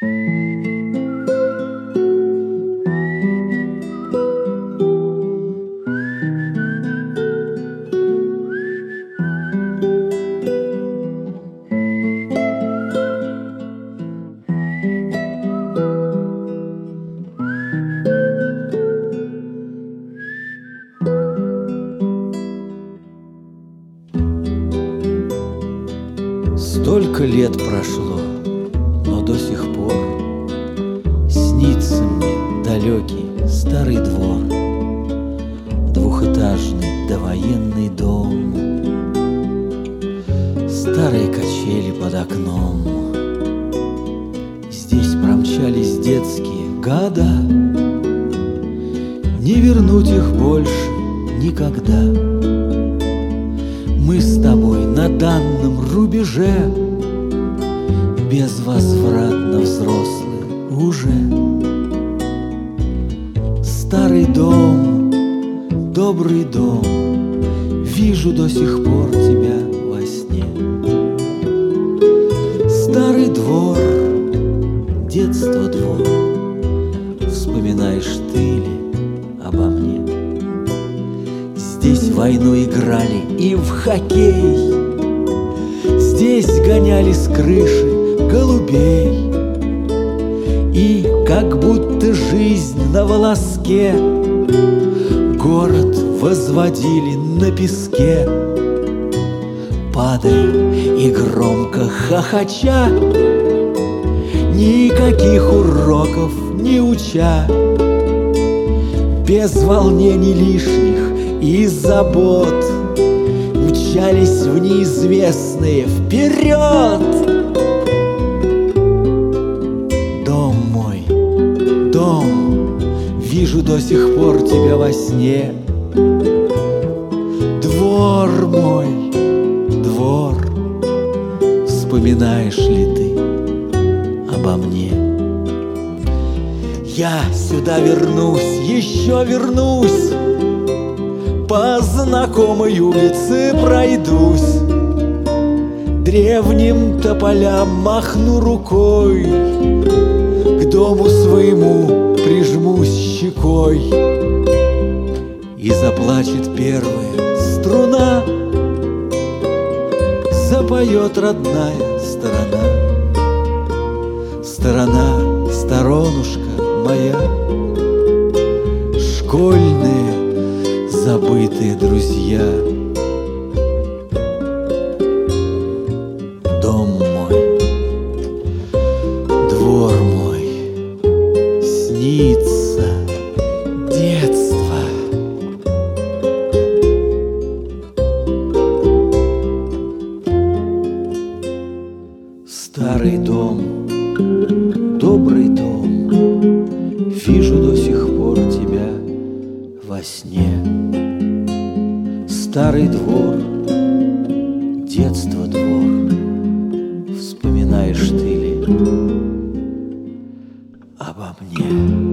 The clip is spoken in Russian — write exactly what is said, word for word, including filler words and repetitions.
Столько лет прошло, но до сих пор снится мне далекий старый двор, двухэтажный довоенный дом, старые качели под окном. Здесь промчались детские года, не вернуть их больше никогда. Мы с тобой на данном рубеже безвозвратно взрослые уже. Старый дом, добрый дом, вижу до сих пор тебя во сне. Старый двор, детство двор, вспоминаешь ты ли обо мне? Здесь войну играли и в хоккей, здесь гоняли с крыши голубей. И как будто жизнь на волоске город возводили на песке. Падая и громко хохоча, никаких уроков не уча, без волнений лишних и забот мчались в неизвестные вперед. Дом мой, дом, вижу до сих пор тебя во сне. Двор мой, двор, вспоминаешь ли ты обо мне? Я сюда вернусь, еще вернусь, по знакомой улице пройдусь, древним тополям махну рукой, к дому своему прижмусь щекой. И заплачет первая струна, запоет родная сторона. Сторона, сторонушка моя, школьные забытые друзья. Дом мой, двор мой, снится детство. Старый дом, добрый дом, вижу до сих пор тебя во сне. Старый двор, детство двор, вспоминаешь ты ли обо мне?